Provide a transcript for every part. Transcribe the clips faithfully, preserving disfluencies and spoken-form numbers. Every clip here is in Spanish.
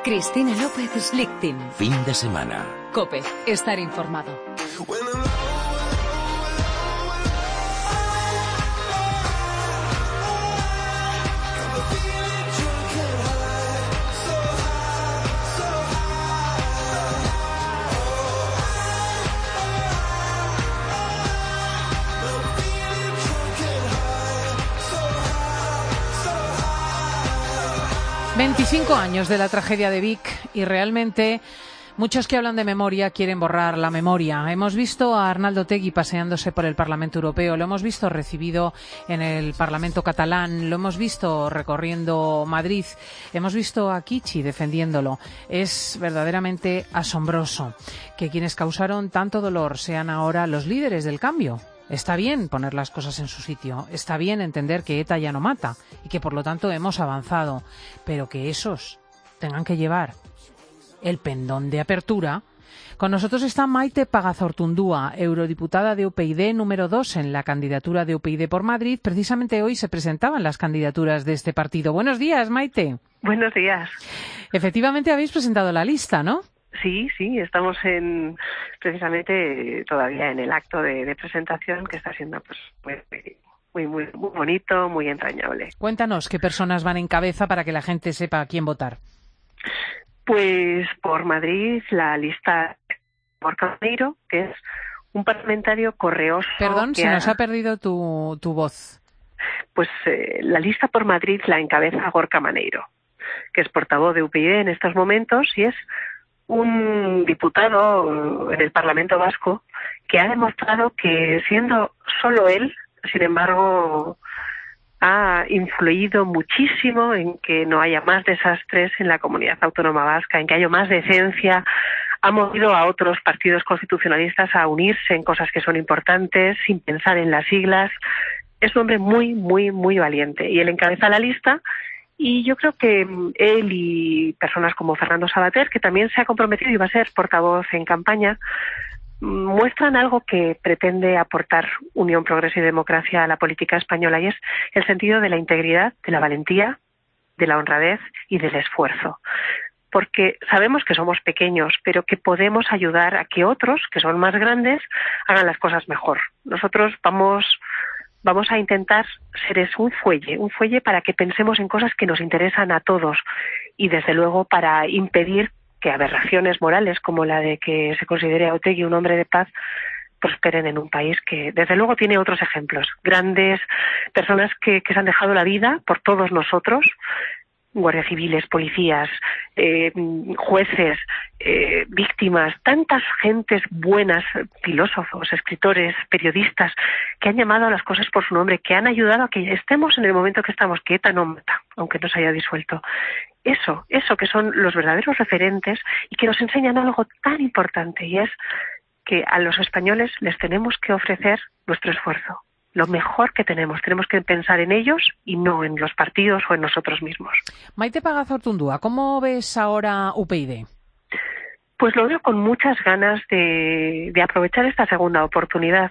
Cristina López Slichting. Fin de semana. COPE. Estar informado. veinticinco años de la tragedia de Vic y realmente muchos que hablan de memoria quieren borrar la memoria. Hemos visto a Arnaldo Otegi paseándose por el Parlamento Europeo, lo hemos visto recibido en el Parlamento catalán, lo hemos visto recorriendo Madrid, hemos visto a Kichi defendiéndolo. Es verdaderamente asombroso que quienes causaron tanto dolor sean ahora los líderes del cambio. Está bien poner las cosas en su sitio, está bien entender que ETA ya no mata y que por lo tanto hemos avanzado, pero que esos tengan que llevar el pendón de apertura. Con nosotros está Maite Pagazortundúa, eurodiputada de U P YD número dos en la candidatura de U P YD por Madrid. Precisamente hoy se presentaban las candidaturas de este partido. Buenos días, Maite. Buenos días. Efectivamente habéis presentado la lista, ¿no? Sí, sí, estamos en precisamente todavía en el acto de, de presentación, que está siendo pues muy, muy, muy bonito, muy entrañable. Cuéntanos qué personas van en cabeza para que la gente sepa a quién votar. Pues por Madrid la lista Gorka Maneiro, que es un parlamentario correoso. Perdón, que se ha... nos ha perdido tu, tu voz. Pues eh, la lista por Madrid la encabeza Gorka Maneiro, que es portavoz de U P YD en estos momentos y es un diputado en el Parlamento Vasco que ha demostrado que siendo solo él, sin embargo, ha influido muchísimo en que no haya más desastres en la comunidad autónoma vasca, en que haya más decencia, ha movido a otros partidos constitucionalistas a unirse en cosas que son importantes, sin pensar en las siglas. Es un hombre muy, muy, muy valiente y él encabeza la lista. Y yo creo que él y personas como Fernando Savater, que también se ha comprometido y va a ser portavoz en campaña, muestran algo que pretende aportar Unión, Progreso y Democracia a la política española, y es el sentido de la integridad, de la valentía, de la honradez y del esfuerzo. Porque sabemos que somos pequeños, pero que podemos ayudar a que otros, que son más grandes, hagan las cosas mejor. Nosotros vamos... Vamos a intentar ser eso, un fuelle, un fuelle para que pensemos en cosas que nos interesan a todos y, desde luego, para impedir que aberraciones morales como la de que se considere a Otegi un hombre de paz prosperen en un país que, desde luego, tiene otros ejemplos. Grandes personas que, que se han dejado la vida por todos nosotros, guardias civiles, policías, eh, jueces, eh, víctimas, tantas gentes buenas, filósofos, escritores, periodistas, que han llamado a las cosas por su nombre, que han ayudado a que estemos en el momento que estamos, que ETA no mata, aunque no se haya disuelto. Eso, eso que son los verdaderos referentes y que nos enseñan algo tan importante, y es que a los españoles les tenemos que ofrecer nuestro esfuerzo. Lo mejor que tenemos. Tenemos que pensar en ellos y no en los partidos o en nosotros mismos. Maite Pagazortundúa, ¿cómo ves ahora U P YD? Pues lo veo con muchas ganas de, de aprovechar esta segunda oportunidad.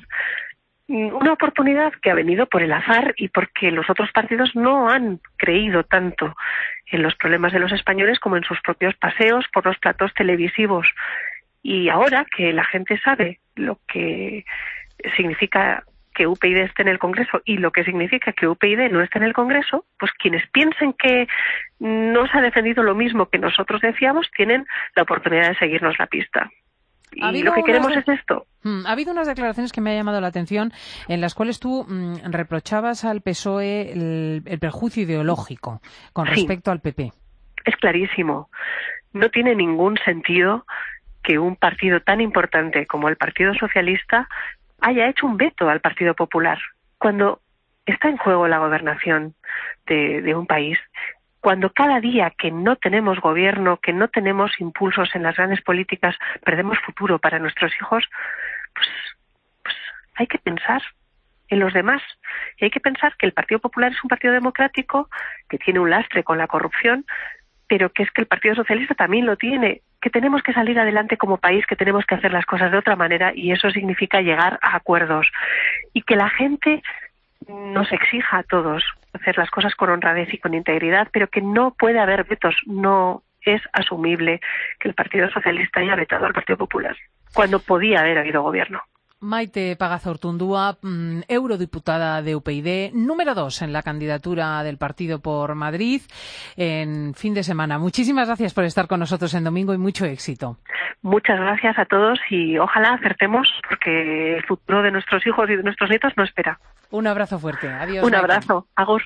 Una oportunidad que ha venido por el azar y porque los otros partidos no han creído tanto en los problemas de los españoles como en sus propios paseos por los platos televisivos. Y ahora que la gente sabe lo que significa que U P YD esté en el Congreso y lo que significa que U P YD no esté en el Congreso, pues quienes piensen que no se ha defendido lo mismo que nosotros decíamos, tienen la oportunidad de seguirnos la pista. Y lo que queremos de... es esto. Hmm, ha habido unas declaraciones que me ha llamado la atención en las cuales tú mmm, reprochabas al P S O E el, el perjuicio ideológico con Sí, respecto al P P. Es clarísimo. No tiene ningún sentido que un partido tan importante como el Partido Socialista haya hecho un veto al Partido Popular cuando está en juego la gobernación de, de un país, cuando cada día que no tenemos gobierno, que no tenemos impulsos en las grandes políticas, perdemos futuro para nuestros hijos, pues, pues hay que pensar en los demás. Y hay que pensar que el Partido Popular es un partido democrático que tiene un lastre con la corrupción, pero que es que el Partido Socialista también lo tiene, que tenemos que salir adelante como país, que tenemos que hacer las cosas de otra manera, y eso significa llegar a acuerdos. Y que la gente nos exija a todos hacer las cosas con honradez y con integridad, pero que no puede haber vetos, no es asumible que el Partido Socialista haya vetado al Partido Popular, cuando podía haber habido gobierno. Maite Pagazaurtundúa, mmm, eurodiputada de U P YD, número dos en la candidatura del partido por Madrid en fin de semana. Muchísimas gracias por estar con nosotros en domingo y mucho éxito. Muchas gracias a todos y ojalá acertemos, porque el futuro de nuestros hijos y de nuestros nietos no espera. Un abrazo fuerte. Adiós. Un Maite. abrazo. Agur.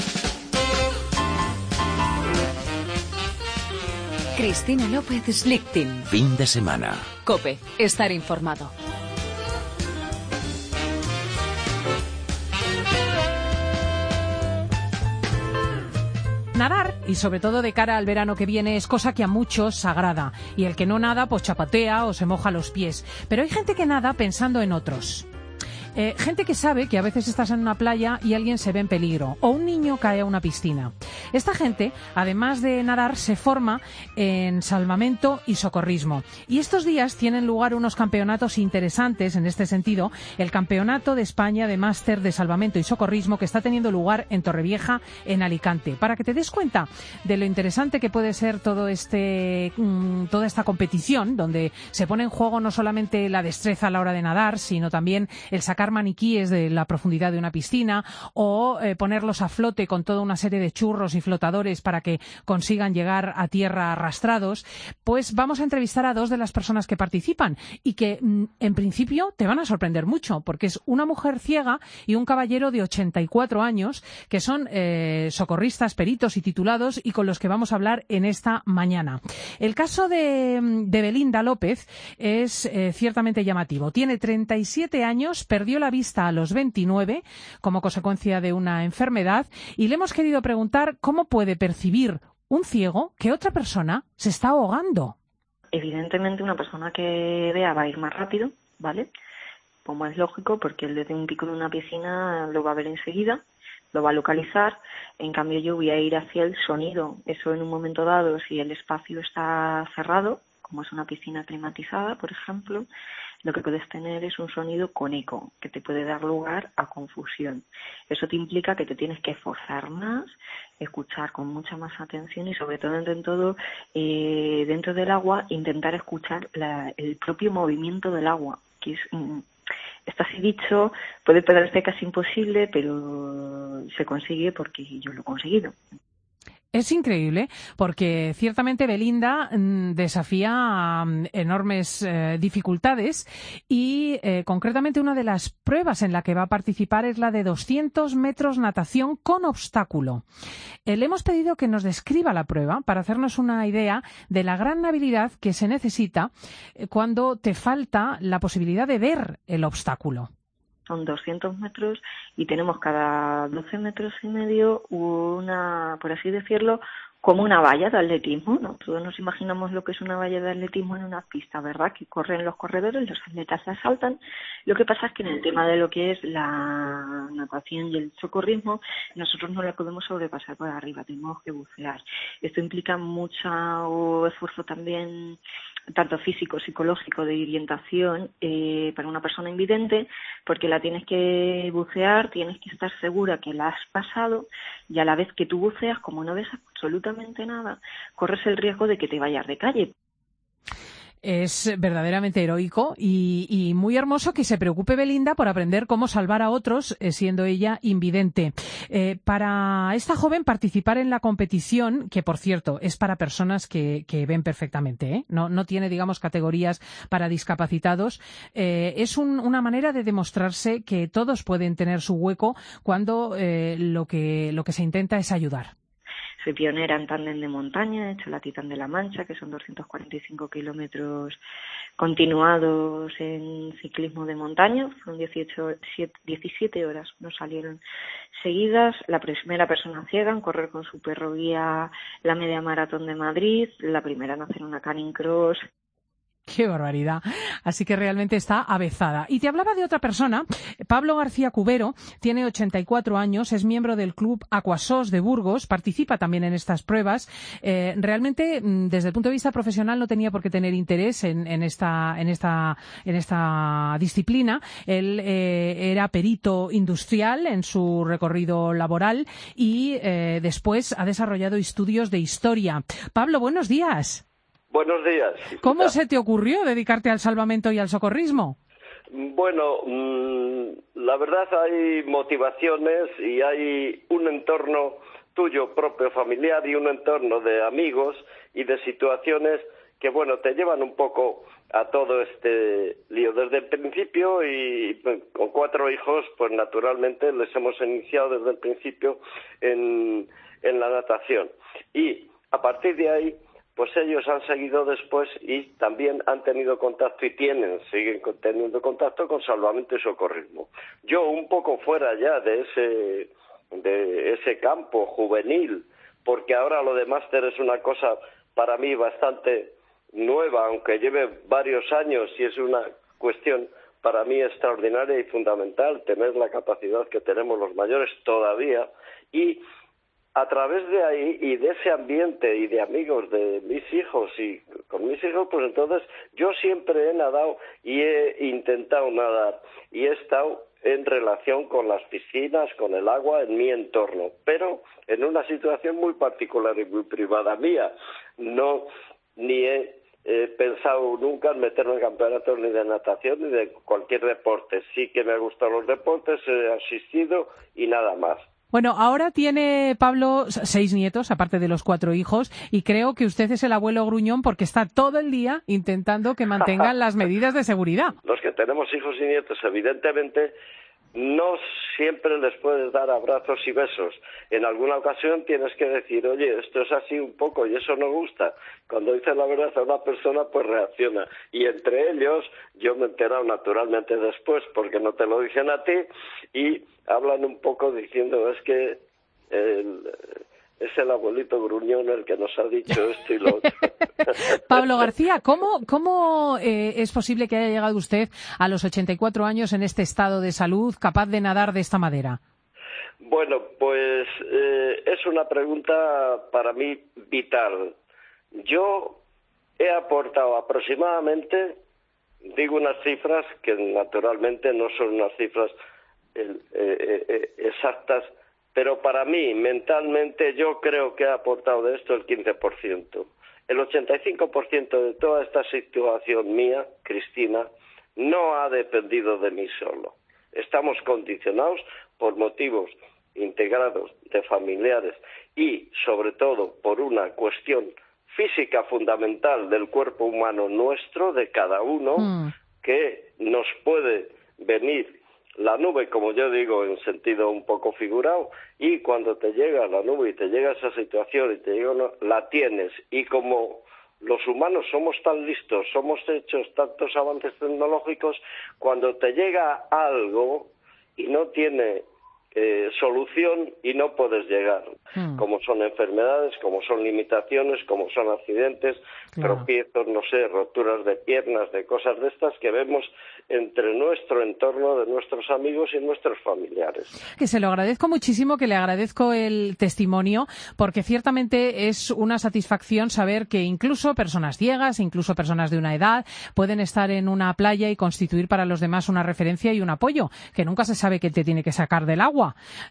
Cristina López Slichting. Fin de semana. COPE. Estar informado. Nadar, y sobre todo de cara al verano que viene, es cosa que a muchos agrada. Y el que no nada, pues chapatea o se moja los pies. Pero hay gente que nada pensando en otros. Eh, gente que sabe que a veces estás en una playa y alguien se ve en peligro, o un niño cae a una piscina. Esta gente, además de nadar, se forma en salvamento y socorrismo. Y estos días tienen lugar unos campeonatos interesantes en este sentido. El Campeonato de España de Máster de Salvamento y Socorrismo, que está teniendo lugar en Torrevieja, en Alicante. Para que te des cuenta de lo interesante que puede ser todo este, mmm, toda esta competición, donde se pone en juego no solamente la destreza a la hora de nadar, sino también el sacar maniquíes de la profundidad de una piscina o eh, ponerlos a flote con toda una serie de churros y flotadores para que consigan llegar a tierra arrastrados, pues vamos a entrevistar a dos de las personas que participan y que mm, en principio te van a sorprender mucho, porque es una mujer ciega y un caballero de ochenta y cuatro años que son eh, socorristas, peritos y titulados, y con los que vamos a hablar en esta mañana. El caso de, de Belinda López es eh, ciertamente llamativo. Tiene treinta y siete años, perdió la vista a los veintinueve como consecuencia de una enfermedad, y le hemos querido preguntar cómo puede percibir un ciego que otra persona se está ahogando. Evidentemente una persona que vea va a ir más rápido, ¿vale? Como es lógico, porque él desde un pico de una piscina lo va a ver enseguida, lo va a localizar. En cambio yo voy a ir hacia el sonido. Eso en un momento dado, si el espacio está cerrado, como es una piscina climatizada, por ejemplo, lo que puedes tener es un sonido con eco, que te puede dar lugar a confusión. Eso te implica que te tienes que esforzar más, escuchar con mucha más atención y, sobre todo, dentro, todo, eh, dentro del agua, intentar escuchar la, el propio movimiento del agua, que es... Mm, Está así dicho, puede parecer casi imposible, pero se consigue porque yo lo he conseguido. Es increíble porque ciertamente Belinda mmm, desafía um, enormes eh, dificultades y eh, concretamente una de las pruebas en la que va a participar es la de doscientos metros natación con obstáculo. Eh, le hemos pedido que nos describa la prueba para hacernos una idea de la gran habilidad que se necesita eh, cuando te falta la posibilidad de ver el obstáculo. Son doscientos metros y tenemos cada doce metros y medio una, por así decirlo, como una valla de atletismo, ¿no? Todos nos imaginamos lo que es una valla de atletismo en una pista, ¿verdad? Que corren los corredores, los atletas se saltan. Lo que pasa es que en el tema de lo que es la natación y el socorrismo, nosotros no la podemos sobrepasar por arriba, tenemos que bucear. Esto implica mucho esfuerzo también, tanto físico, psicológico, de orientación eh, para una persona invidente, porque la tienes que bucear, tienes que estar segura que la has pasado, y a la vez que tú buceas, como no ves absolutamente nada, corres el riesgo de que te vayas de calle. Es verdaderamente heroico y, y muy hermoso que se preocupe Belinda por aprender cómo salvar a otros, eh, siendo ella invidente. Eh, para esta joven participar en la competición, que por cierto es para personas que, que ven perfectamente, ¿eh? no, no tiene, digamos, categorías para discapacitados, eh, es un, una manera de demostrarse que todos pueden tener su hueco cuando eh, lo que, lo que se intenta es ayudar. Soy pionera en tándem de montaña, he hecho la Titán de la Mancha, que son doscientos cuarenta y cinco kilómetros continuados en ciclismo de montaña. Fueron dieciocho, diecisiete horas, nos salieron seguidas. La primera persona ciega en correr con su perro guía la media maratón de Madrid, la primera en hacer una canning cross. Qué barbaridad. Así que realmente está avezada. Y te hablaba de otra persona. Pablo García Cubero tiene ochenta y cuatro años, es miembro del club Aquasos de Burgos, participa también en estas pruebas. Eh, realmente, desde el punto de vista profesional, no tenía por qué tener interés en, en esta, en esta, en esta disciplina. Él eh, era perito industrial en su recorrido laboral y eh, después ha desarrollado estudios de historia. Pablo, buenos días. Buenos días. ¿Cómo Ya. se te ocurrió dedicarte al salvamento y al socorrismo? Bueno, mmm, la verdad hay motivaciones y hay un entorno tuyo propio familiar y un entorno de amigos y de situaciones que, bueno, te llevan un poco a todo este lío. Desde el principio y pues, con cuatro hijos, pues naturalmente les hemos iniciado desde el principio en, en la natación. Y a partir de ahí, pues ellos han seguido después y también han tenido contacto y tienen, siguen teniendo contacto con salvamento y socorrismo. Yo un poco fuera ya de ese, de ese campo juvenil, porque ahora lo de máster es una cosa para mí bastante nueva, aunque lleve varios años y es una cuestión para mí extraordinaria y fundamental, tener la capacidad que tenemos los mayores todavía y a través de ahí y de ese ambiente y de amigos de mis hijos y con mis hijos, pues entonces yo siempre he nadado y he intentado nadar y he estado en relación con las piscinas, con el agua en mi entorno, pero en una situación muy particular y muy privada mía. No, ni he eh, pensado nunca en meterme en campeonatos ni de natación ni de cualquier deporte. Sí que me han gustado los deportes, he asistido y nada más. Bueno, ahora tiene Pablo seis nietos, aparte de los cuatro hijos, y creo que usted es el abuelo gruñón porque está todo el día intentando que mantengan las medidas de seguridad. Los que tenemos hijos y nietos, evidentemente, no siempre les puedes dar abrazos y besos. En alguna ocasión tienes que decir, oye, esto es así un poco y eso no gusta. Cuando dices la verdad a una persona, pues reacciona. Y entre ellos, yo me he enterado naturalmente después, porque no te lo dicen a ti, y hablan un poco diciendo, es que el, es el abuelito gruñón el que nos ha dicho esto y lo otro. Pablo García, ¿cómo, cómo eh, es posible que haya llegado usted a los ochenta y cuatro años en este estado de salud, capaz de nadar de esta manera? Bueno, pues eh, es una pregunta para mí vital. Yo he aportado aproximadamente, digo unas cifras que naturalmente no son unas cifras eh, eh, eh, exactas, pero para mí, mentalmente, yo creo que he aportado de esto el quince por ciento. El ochenta y cinco por ciento de toda esta situación mía, Cristina, no ha dependido de mí solo. Estamos condicionados por motivos integrados de familiares y, sobre todo, por una cuestión física fundamental del cuerpo humano nuestro, de cada uno, mm. que nos puede venir la nube, como yo digo, en sentido un poco figurado, y cuando te llega la nube y te llega esa situación y te llega una, la tienes, y como los humanos somos tan listos, somos hechos tantos avances tecnológicos, cuando te llega algo y no tiene eh, solución y no puedes llegar, hmm. como son enfermedades, como son limitaciones, como son accidentes, claro. tropiezos, no sé, roturas de piernas, de cosas de estas que vemos entre nuestro entorno, de nuestros amigos y nuestros familiares. Que se lo agradezco muchísimo, que le agradezco el testimonio, porque ciertamente es una satisfacción saber que incluso personas ciegas, incluso personas de una edad, pueden estar en una playa y constituir para los demás una referencia y un apoyo, que nunca se sabe quién te tiene que sacar del agua.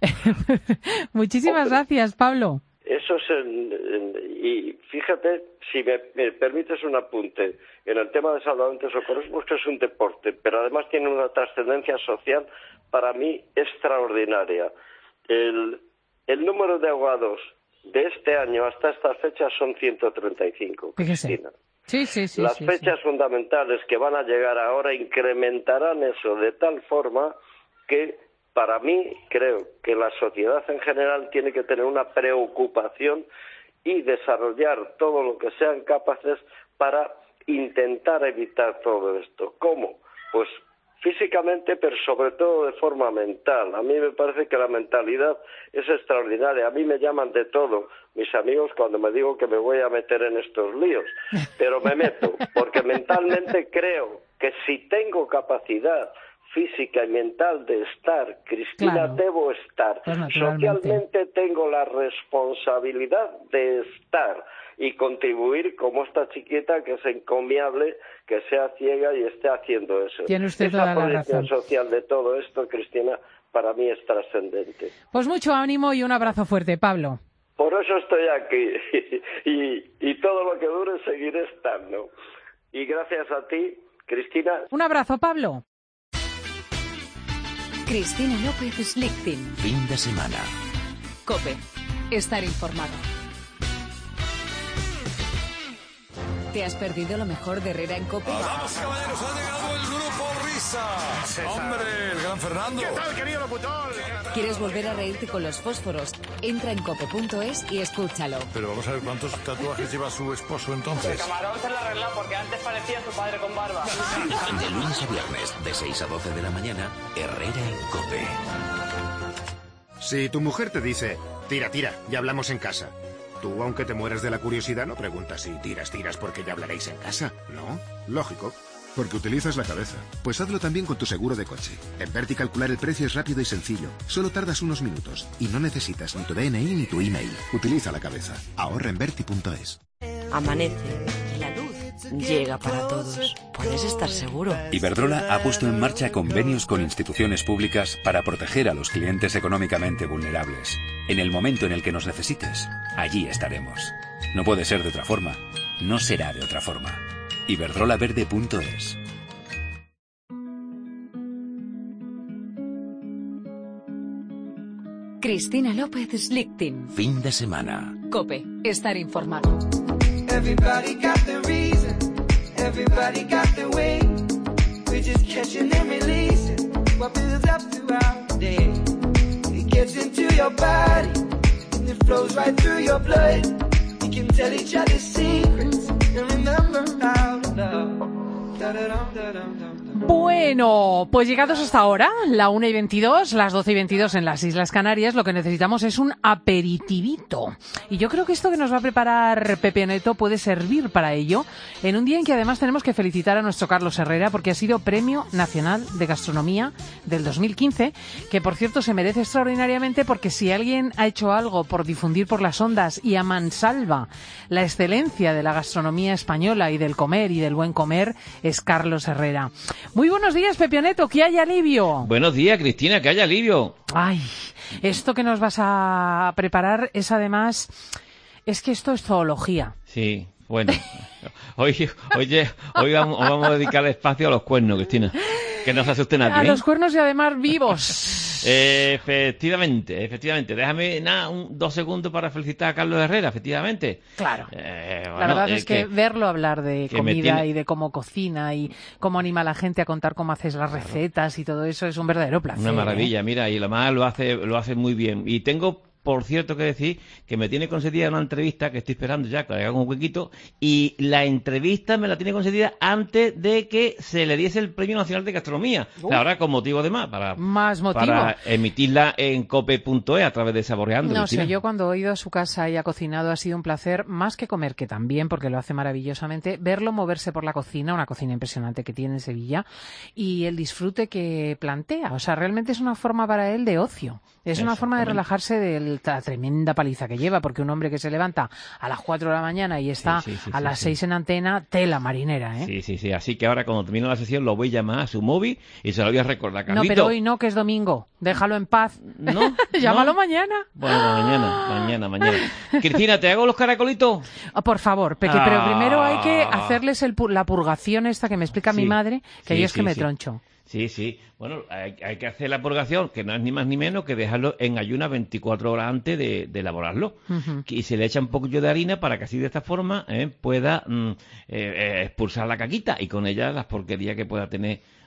Muchísimas Hombre, gracias, Pablo. Eso es, en, en, y fíjate, si me, me permites un apunte, en el tema de salvamento y socorrismo, que es un deporte, pero además tiene una trascendencia social para mí extraordinaria. El, el número de ahogados de este año hasta estas fechas son ciento treinta y cinco, Cristina. Sí, sí, sí. Las sí, fechas sí. fundamentales que van a llegar ahora incrementarán eso de tal forma que para mí, creo que la sociedad en general tiene que tener una preocupación y desarrollar todo lo que sean capaces para intentar evitar todo esto. ¿Cómo? Pues físicamente, pero sobre todo de forma mental. A mí me parece que la mentalidad es extraordinaria. A mí me llaman de todo mis amigos cuando me digo que me voy a meter en estos líos, pero me meto, porque mentalmente creo que si tengo capacidad física y mental de estar, Cristina, claro, debo estar. Pues socialmente tengo la responsabilidad de estar y contribuir como esta chiquita que es encomiable, que sea ciega y esté haciendo eso. Tiene usted Esa toda la proyección razón social de todo esto, Cristina, para mí es trascendente. Pues mucho ánimo y un abrazo fuerte, Pablo. Por eso estoy aquí y, y todo lo que dure seguiré estando. Y gracias a ti, Cristina. Un abrazo, Pablo. Cristina López Slichting. Fin de semana. COPE. Estar informado. ¿Te has perdido lo mejor de Herrera en COPE? Vamos, caballeros, ha llegado el grupo Risa. César. Hombre, el gran Fernando. ¿Qué tal, querido locutor? ¿Quieres volver a reírte con los fósforos? Entra en cope punto es y escúchalo. Pero vamos a ver cuántos tatuajes lleva su esposo entonces. El camarón se lo ha arreglado porque antes parecía su padre con barba. De lunes a viernes, de seis a doce de la mañana, Herrera en COPE. Si tu mujer te dice, tira, tira, ya hablamos en casa. Tú, aunque te mueras de la curiosidad, no preguntas si tiras, tiras porque ya hablaréis en casa, ¿no? Lógico. Porque utilizas la cabeza. Pues hazlo también con tu seguro de coche. En Verti calcular el precio es rápido y sencillo. Solo tardas unos minutos. Y no necesitas ni tu D N I ni tu email. Utiliza la cabeza. Ahorra en Verti punto es. Amanece y la luz llega para todos. Puedes estar seguro. Iberdrola ha puesto en marcha convenios con instituciones públicas para proteger a los clientes económicamente vulnerables. En el momento en el que nos necesites, allí estaremos. No puede ser de otra forma. No será de otra forma. iberdrola verde punto es. Cristina López Slichting. Fin de semana. COPE. Estar informado. Everybody got the reason. Everybody got the way. We're just catching and releasing what builds up throughout the day. It gets into your body and it flows right through your blood. We can tell each other secrets and remember how to love. Bueno, pues llegados hasta ahora, la una y veintidós, las doce y veintidós en las Islas Canarias, lo que necesitamos es un aperitivito. Y yo creo que esto que nos va a preparar Pepe Neto puede servir para ello, en un día en que además tenemos que felicitar a nuestro Carlos Herrera, porque ha sido Premio Nacional de Gastronomía del dos mil quince, que por cierto se merece extraordinariamente, porque si alguien ha hecho algo por difundir por las ondas y a mansalva la excelencia de la gastronomía española y del comer y del buen comer, es Carlos Herrera. Muy buenos días, Pepe Neto, que haya alivio. Buenos días, Cristina, que haya alivio. Ay, esto que nos vas a preparar es además, es que esto es zoología. Sí, bueno, hoy, oye, hoy vamos, vamos a dedicar espacio a los cuernos, Cristina, que no se asusten a ti. A ¿eh? los cuernos y además vivos. Eh, efectivamente, efectivamente. Déjame nada, un, dos segundos para felicitar a Carlos Herrera, efectivamente. Claro. Eh, bueno, la verdad eh, es que, que verlo hablar de comida tiene... y de cómo cocina y cómo anima a la gente a contar cómo haces las recetas y todo eso es un verdadero placer. Una maravilla, ¿eh? Mira, y lo más lo hace, lo hace muy bien. Y tengo... Por cierto, que decir que me tiene concedida una entrevista que estoy esperando ya, que le haga un huequito, y la entrevista me la tiene concedida antes de que se le diese el Premio Nacional de Gastronomía. Uh, o sea, ahora con motivo de más, para, más motivo. para emitirla en cope punto es a través de Saboreando. No Cristina. sé, yo cuando he ido a su casa y ha cocinado ha sido un placer, más que comer, que también, porque lo hace maravillosamente, verlo moverse por la cocina, una cocina impresionante que tiene en Sevilla, y el disfrute que plantea. O sea, realmente es una forma para él de ocio. Es una forma de relajarse de la tremenda paliza que lleva, porque un hombre que se levanta a las cuatro de la mañana y está sí, sí, sí, a las seis sí. en antena, tela marinera, ¿eh? Sí, sí, sí. Así que ahora, cuando termine la sesión, lo voy a llamar a su móvil y se lo voy a recordar. Carlito. No, pero hoy no, que es domingo. Déjalo en paz. ¿No? Llámalo ¿No? mañana. Bueno, mañana, mañana, mañana. Cristina, ¿te hago los caracolitos? Oh, por favor, Peque, ah. pero primero hay que hacerles el, la purgación esta que me explica sí. mi madre, que sí, yo es sí, que me sí. troncho. Sí, sí. Bueno, hay, hay que hacer la purgación, que no es ni más ni menos que dejarlo en ayunas veinticuatro horas antes de, de elaborarlo. Uh-huh. Y se le echa un poquillo de harina para que así de esta forma eh, pueda mm, eh, eh, expulsar la caquita y con ella las porquerías que pueda tener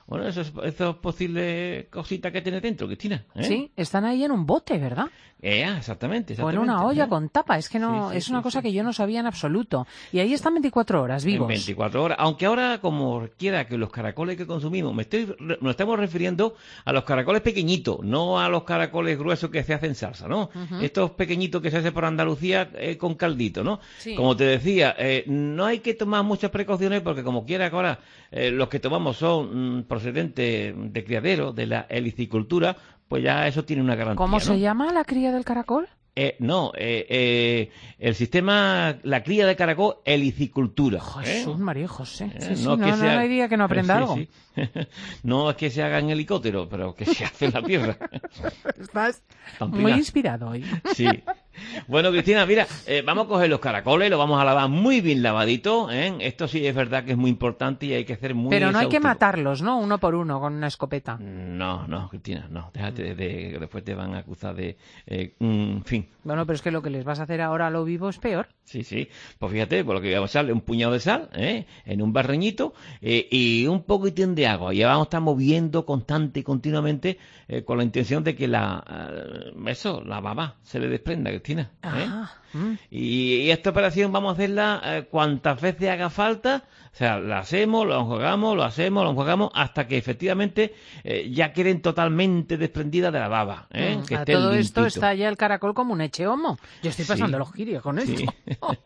bueno, esos, esos posibles cositas que tiene dentro, Cristina. ¿eh? Sí, están ahí en un bote, ¿verdad? Eh, exactamente, exactamente. O en una olla ¿eh? con tapa, es que no, Sí, sí, es una sí, cosa sí. que yo no sabía en absoluto. Y ahí están veinticuatro horas vivos. En veinticuatro horas, aunque ahora como quiera que los caracoles que consumimos, me estoy, nos estamos refiriendo a los caracoles pequeñitos, no a los caracoles gruesos que se hacen salsa, ¿no? Ujú. Estos pequeñitos que se hacen por Andalucía eh, con caldito, ¿no? Sí. Como te decía, eh, no hay que tomar muchas precauciones porque como quiera que ahora eh, los que tomamos son mm, procedentes de criadero, de la helicicultura, pues ya eso tiene una garantía. ¿Cómo ¿no? se llama la cría del caracol? Eh, no, eh, eh, el sistema, la cría de caracol, helicicultura. Jesús, ¿eh? María José. Eh, Sí, sí, no no, es que no, sea- no hay día que no aprenda Sí, algo. sí. No es que se haga en helicóptero, pero que se hace en la tierra. Estás Pampina. muy inspirado hoy. Sí. Bueno, Cristina, mira, eh, vamos a coger los caracoles, los vamos a lavar muy bien lavaditos, ¿eh? Esto sí es verdad que es muy importante y hay que hacer muy Pero no hay que exhaustivo. matarlos, ¿no? Uno por uno, con una escopeta. No, no, Cristina, no. Déjate de, de- que después te van a acusar de... eh, mm, en fin. Bueno, pero es que lo que les vas a hacer ahora a lo vivo es peor. Sí, sí. Pues fíjate, por lo que vamos a echarle un puñado de sal, ¿eh? En un barreñito eh, y un poquitín de agua. Y vamos a estar moviendo constante y continuamente eh, con la intención de que la eh, eso, la baba se le desprenda, Cristina. ¿eh? Ah, mm. Y, y esta operación vamos a hacerla eh, cuantas veces haga falta. O sea, la hacemos, lo enjuagamos, lo hacemos, lo enjuagamos, hasta que efectivamente eh, ya queden totalmente desprendidas de la baba. ¿eh? Mm, Que a estén todo esto limpitos. está ya el caracol como un eche homo. Yo estoy Sí. pasando los girios con Sí. esto.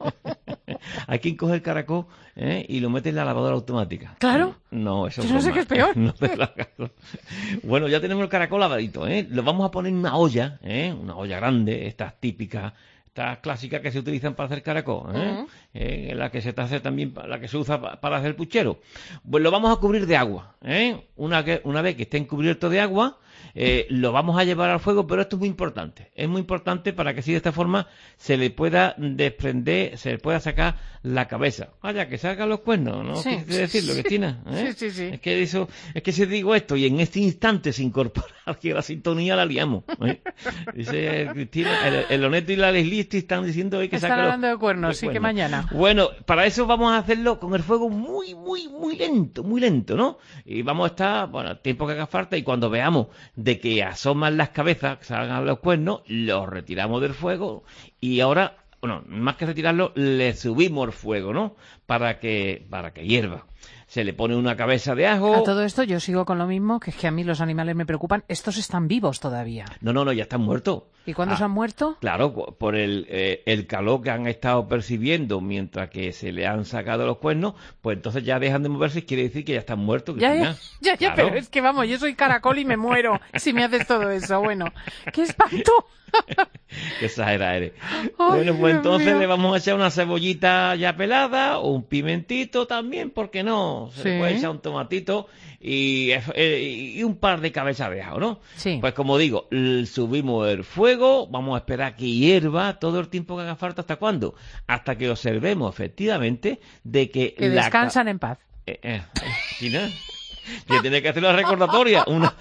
Hay quien coge el caracol ¿eh? y lo mete en la lavadora automática. Claro. No, eso Yo no sé broma. qué es peor. No te lo hagas. Bueno, ya tenemos el caracol lavadito. ¿eh? Lo vamos a poner en una olla, ¿eh? Una olla grande, estas típicas, estas clásicas que se utilizan para hacer caracol, ¿eh? Ujú. Eh, en la que se hace también, la que se usa pa- para hacer puchero. Pues lo vamos a cubrir de agua, ¿eh? Una, que, una vez que estén cubiertos de agua, eh, lo vamos a llevar al fuego, pero esto es muy importante. Es muy importante para que así de esta forma se le pueda desprender, se le pueda sacar la cabeza. Vaya, que salgan los cuernos, ¿no? Sí. Quise decirlo, Cristina. ¿eh? Sí, sí, sí. Es que eso, es que si digo esto y en este instante se incorpora que la sintonía la liamos. ¿eh? Dice Cristina, el, el Oneto y la Leslie están diciendo hoy que Están saca los- hablando de cuernos, los sí, que cuernos. mañana. Bueno, para eso vamos a hacerlo con el fuego muy, muy, muy lento, muy lento, ¿no? Y vamos a estar, bueno, el tiempo que haga falta y cuando veamos de que asoman las cabezas, que salgan los cuernos, los retiramos del fuego y ahora, bueno, más que retirarlo, le subimos el fuego, ¿no? Para que, para que hierva. Se le pone una cabeza de ajo. A todo esto yo sigo con lo mismo, que es que a mí los animales me preocupan. Estos están vivos todavía. No, no, no, ya están muertos. ¿Y cuándo Ah, se han muerto? Claro, cu- por el, eh, el calor que han estado percibiendo mientras que se le han sacado los cuernos, pues entonces ya dejan de moverse y quiere decir que ya están muertos. Ya, Cristina. ya, ya, ya, Claro. pero es que vamos, yo soy caracol y me muero si me haces todo eso. Bueno, ¡qué espanto! Qué exagera eres. Ay, Bueno, pues Dios entonces mío. le vamos a echar una cebollita ya pelada, o un pimentito también, ¿por qué no? Se le Sí. puede echar un tomatito y, eh, y un par de cabezas de ajo, ¿no? Sí. Pues como digo, l- subimos el fuego, vamos a esperar que hierva todo el tiempo que haga falta. ¿Hasta cuándo? Hasta que observemos efectivamente de que, Que la ca- descansan en paz. Eh, eh, ¿sí, no? Que tiene que hacer una recordatoria, una...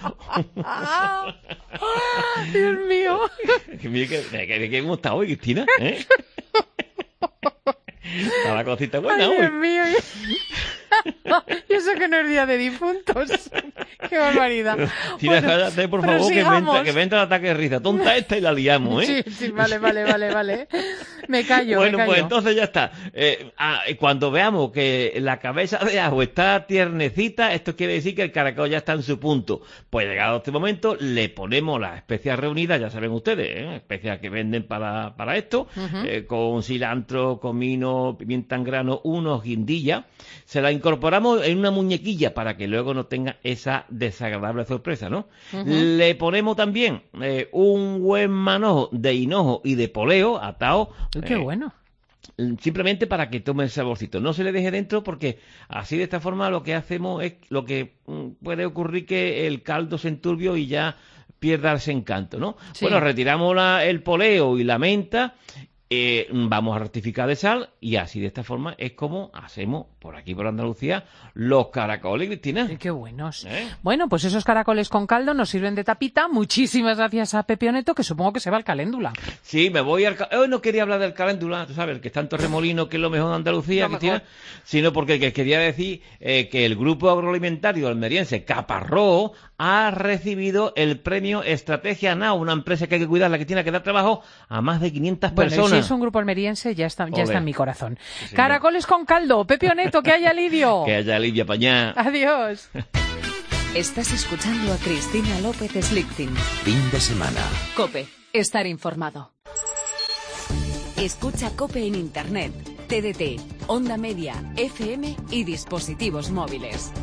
Dios mío. Que mire que, que, que hemos estado hoy, Cristina, ¿eh? Está la cosita buena Ay, hoy. Dios mío. Y eso que no es día de difuntos. Qué barbaridad. Tira, Bueno, cállate, por favor, que me, entra, prosigamos. que me entra el ataque de risa. Tonta esta y la liamos, ¿eh? Sí, sí, vale, vale, vale, vale. Me callo, Bueno, me callo. pues entonces ya está. Eh, ah, y cuando veamos que la cabeza de ajo está tiernecita, esto quiere decir que el caracol ya está en su punto. Pues llegado este momento, le ponemos las especias reunidas, ya saben ustedes, ¿eh? Especias que venden para, para esto, Ujú. eh, con cilantro, comino, pimienta en grano, unos guindillas. Se la incorporamos en una muñequilla para que luego no tenga esa desagradable sorpresa, ¿no? Ujú. Le ponemos también eh, un buen manojo de hinojo y de poleo atado. Uy, qué eh, bueno. Simplemente para que tome el saborcito. No se le deje dentro porque así de esta forma lo que hacemos es lo que mm, puede ocurrir que el caldo se enturbio y ya pierda ese encanto, ¿no? Sí. Bueno, retiramos la- el poleo y la menta eh, vamos a rectificar de sal y así de esta forma es como hacemos por aquí por Andalucía los caracoles, Cristina. Qué buenos. ¿Eh? Bueno, pues esos caracoles con caldo nos sirven de tapita. Muchísimas gracias a Pepe Oneto, que supongo que se va al Caléndula. Sí, me voy al... Hoy no quería hablar del Caléndula, tú sabes, que está en Torremolino, que es lo mejor de Andalucía, Cristina, sino porque que quería decir eh, que el grupo agroalimentario almeriense Caparrós ha recibido el premio Estrategia Now, una empresa que hay que cuidarla, que tiene que dar trabajo a más de quinientas bueno, personas. Si es un grupo almeriense, ya está, ya está en mi corazón. Sí, caracoles con caldo, Pepe Oneto, que haya alivio. Que haya alivio, pañá. Adiós. Estás escuchando a Cristina López Slichting. Fin de semana. COPE, estar informado. Escucha COPE en Internet, T D T, Onda Media, F M y dispositivos móviles.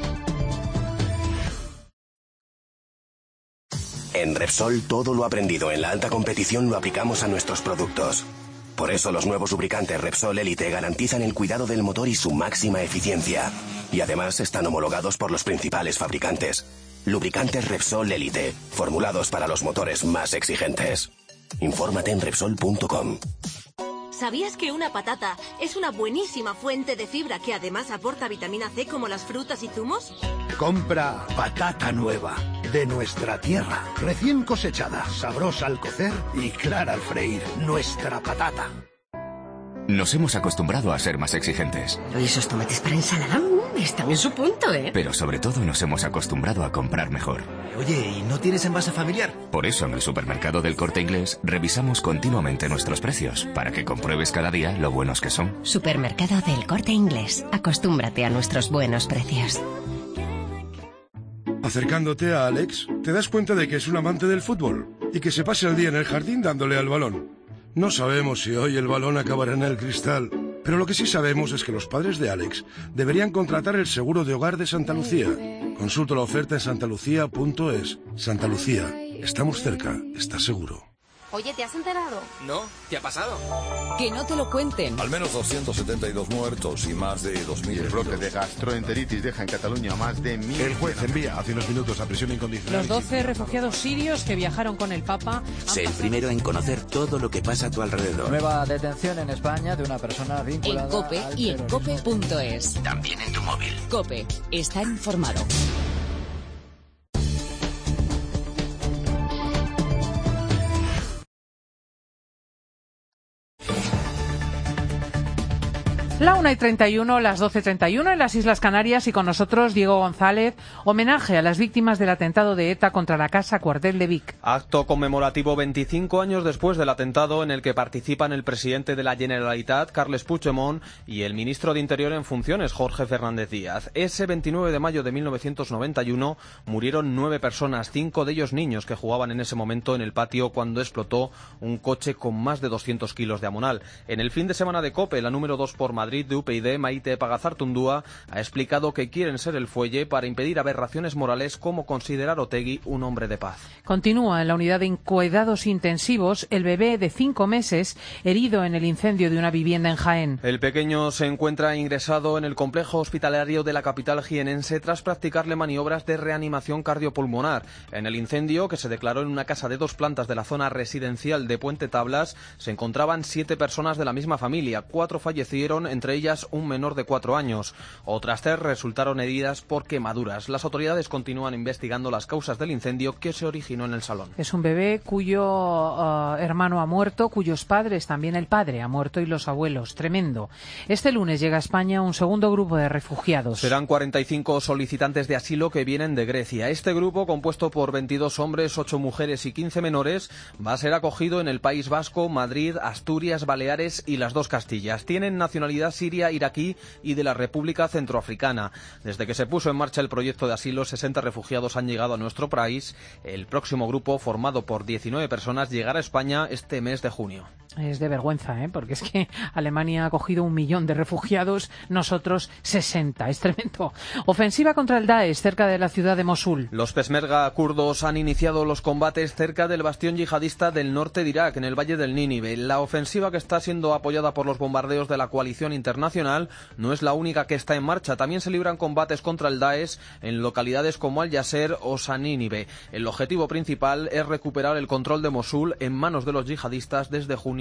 En Repsol todo lo aprendido en la alta competición lo aplicamos a nuestros productos. Por eso los nuevos lubricantes Repsol Elite garantizan el cuidado del motor y su máxima eficiencia. Y además están homologados por los principales fabricantes. Lubricantes Repsol Elite, formulados para los motores más exigentes. Infórmate en Repsol punto com. ¿Sabías que una patata es una buenísima fuente de fibra que además aporta vitamina C como las frutas y zumos? Compra patata nueva, de nuestra tierra, recién cosechada, sabrosa al cocer y clara al freír. Nuestra patata. Nos hemos acostumbrado a ser más exigentes. ¿Y esos tomates para ensalada? Están en su punto, ¿eh? Pero sobre todo nos hemos acostumbrado a comprar mejor. Oye, ¿y no tienes envase familiar? Por eso en el supermercado del Corte Inglés revisamos continuamente nuestros precios, para que compruebes cada día lo buenos que son. Supermercado del Corte Inglés. Acostúmbrate a nuestros buenos precios. Acercándote a Alex, te das cuenta de que es un amante del fútbol y que se pasa el día en el jardín dándole al balón. No sabemos si hoy el balón acabará en el cristal, pero lo que sí sabemos es que los padres de Alex deberían contratar el seguro de hogar de Santa Lucía. Consulta la oferta en santalucía punto es. Santa Lucía, estamos cerca, ¿estás seguro? Oye, ¿te has enterado? No, ¿qué ha pasado? Que no te lo cuenten. Al menos doscientos setenta y dos muertos y más de dos mil. El brote de gastroenteritis deja en Cataluña más de mil. El juez envía hace unos minutos a prisión incondicional. Los doce refugiados sirios que viajaron con el Papa. Sé el primero en conocer todo lo que pasa a tu alrededor. Nueva detención en España de una persona vinculada en COPE al y en cope punto es. También en tu móvil. COPE, estar informado. La una y treinta y uno, las doce y treinta y uno en las Islas Canarias y con nosotros Diego González. Homenaje a las víctimas del atentado de ETA contra la Casa Cuartel de Vic. Acto conmemorativo veinticinco años después del atentado en el que participan el presidente de la Generalitat, Carles Puigdemont, y el ministro de Interior en funciones, Jorge Fernández Díaz. Ese veintinueve de mayo de mil novecientos noventa y uno murieron nueve personas, cinco de ellos niños que jugaban en ese momento en el patio cuando explotó un coche con más de doscientos kilos de amonal. En el fin de semana de COPE, la número dos por Madrid, de U P y D, Maite Pagazartundúa, ha explicado que quieren ser el fuelle para impedir aberraciones morales como considerar Otegi un hombre de paz. Continúa en la unidad de cuidados intensivos el bebé de cinco meses herido en el incendio de una vivienda en Jaén. El pequeño se encuentra ingresado en el complejo hospitalario de la capital jienense tras practicarle maniobras de reanimación cardiopulmonar. En el incendio, que se declaró en una casa de dos plantas de la zona residencial de Puente Tablas, se encontraban siete personas de la misma familia. Cuatro fallecieron, entre ellas un menor de cuatro años. Otras tres resultaron heridas por quemaduras. Las autoridades continúan investigando las causas del incendio que se originó en el salón. Es un bebé cuyo uh, hermano ha muerto, cuyos padres, también el padre, ha muerto y los abuelos. Tremendo. Este lunes llega a España un segundo grupo de refugiados. Serán cuarenta y cinco solicitantes de asilo que vienen de Grecia. Este grupo, compuesto por veintidós hombres, ocho mujeres y quince menores, va a ser acogido en el País Vasco, Madrid, Asturias, Baleares y las dos Castillas. Tienen nacionalidad siria, iraquí y de la República Centroafricana. Desde que se puso en marcha el proyecto de asilo, sesenta refugiados han llegado a nuestro país. El próximo grupo, formado por diecinueve personas, llegará a España este mes de junio. Es de vergüenza, ¿eh? Porque es que Alemania ha cogido un millón de refugiados, nosotros sesenta. Es tremendo. Ofensiva contra el Daesh cerca de la ciudad de Mosul. Los peshmerga kurdos han iniciado los combates cerca del bastión yihadista del norte de Irak, en el valle del Nínive. La ofensiva, que está siendo apoyada por los bombardeos de la coalición internacional, no es la única que está en marcha. También se libran combates contra el Daesh en localidades como Al-Yasser o Sanínive. El objetivo principal es recuperar el control de Mosul en manos de los yihadistas desde junio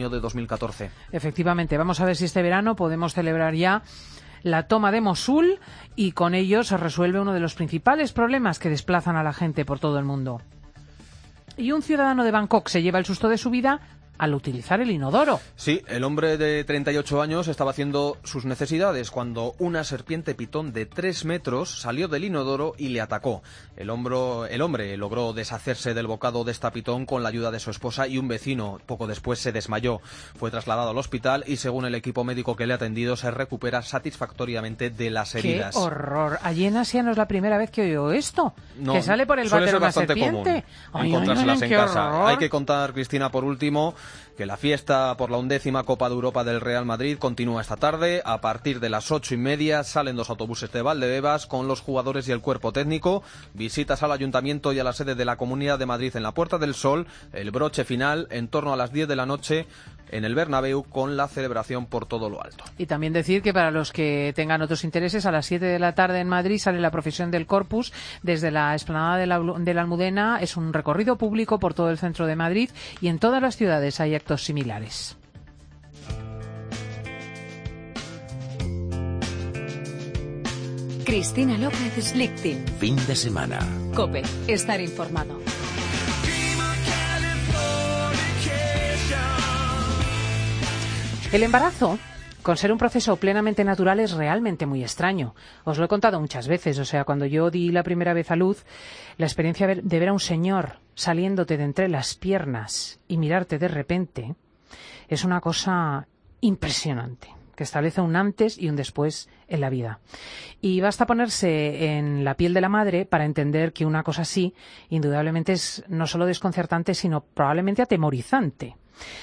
junio de dos mil catorce. Efectivamente, vamos a ver si este verano podemos celebrar ya la toma de Mosul y con ello se resuelve uno de los principales problemas que desplazan a la gente por todo el mundo. Y un ciudadano de Bangkok se lleva el susto de su vida al utilizar el inodoro. Sí, el hombre de treinta y ocho años estaba haciendo sus necesidades cuando una serpiente pitón de tres metros salió del inodoro y le atacó. El, hombro, el hombre logró deshacerse del bocado de esta pitón con la ayuda de su esposa y un vecino. Poco después se desmayó. Fue trasladado al hospital y, según el equipo médico que le ha atendido, se recupera satisfactoriamente de las heridas. ¡Qué horror! Allí en Asia no es la primera vez que oigo esto. No, que sale por el váter una serpiente. Común encontrárselas en casa. Hay que contar, Cristina, por último, que la fiesta por la undécima Copa de Europa del Real Madrid continúa esta tarde. A partir de las ocho y media salen dos autobuses de Valdebebas con los jugadores y el cuerpo técnico. Visitas al Ayuntamiento y a la sede de la Comunidad de Madrid en la Puerta del Sol. El broche final en torno a las diez de la noche en el Bernabéu con la celebración por todo lo alto. Y también decir que para los que tengan otros intereses, a las siete de la tarde en Madrid sale la procesión del Corpus desde la explanada de la, de la Almudena. Es un recorrido público por todo el centro de Madrid y en todas las ciudades hay actos similares. Cristina López Lichting. Fin de semana. COPE. Estar informado. El embarazo, con ser un proceso plenamente natural, es realmente muy extraño. Os lo he contado muchas veces. O sea, cuando yo di la primera vez a luz, la experiencia de ver a un señor saliéndote de entre las piernas y mirarte de repente es una cosa impresionante, que establece un antes y un después en la vida. Y basta ponerse en la piel de la madre para entender que una cosa así, indudablemente, es no solo desconcertante, sino probablemente atemorizante.